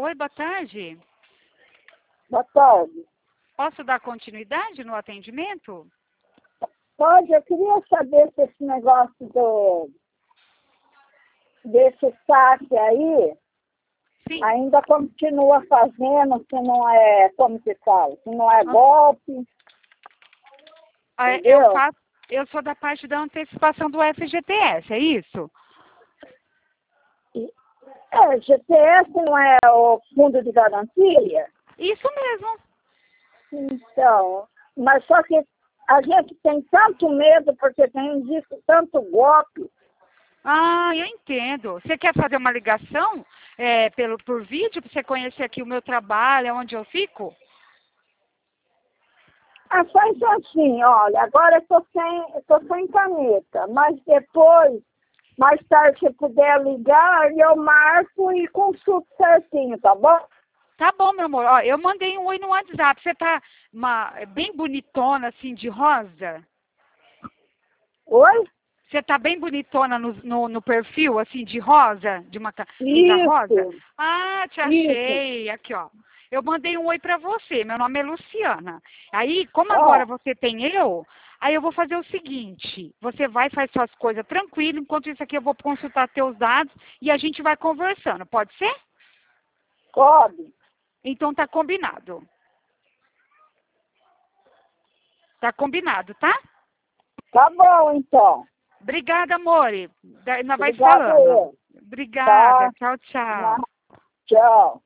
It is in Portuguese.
Oi, boa tarde. Boa tarde. Posso dar continuidade no atendimento? Pode, eu queria saber se esse negócio desse saque aí Sim. ainda continua fazendo, se não é, como se fala, se não é golpe. Entendeu? Eu sou da parte da antecipação do FGTS, é isso? GTS não é o fundo de garantia? Isso mesmo. Então, mas só que a gente tem tanto medo porque tem visto tanto golpe. Ah, eu entendo. Você quer fazer uma ligação por vídeo para você conhecer aqui o meu trabalho, onde eu fico? Só isso assim, olha, agora eu tô sem caneta, mas depois, mais tarde, se puder ligar, eu marco e consulto certinho, tá bom? Tá bom, meu amor. Ó, eu mandei um oi no WhatsApp. Você tá bem bonitona, assim, de rosa? Oi? Você tá bem bonitona no perfil, assim, de rosa? De uma blusa rosa? Isso, Ah, te isso. achei. Aqui, ó. Eu mandei um oi pra você. Meu nome é Luciana. Aí, como Ó, agora você tem aí eu vou fazer o seguinte. Você vai faz suas coisas tranquilo. Enquanto isso aqui, eu vou consultar teus dados e a gente vai conversando. Pode ser? pode. Então tá combinado. Tá combinado, tá? Tá bom, então. Obrigada, amore. Nós vai se Obrigado falando. eu. Obrigada. Tá? Tchau, tchau. Tchau.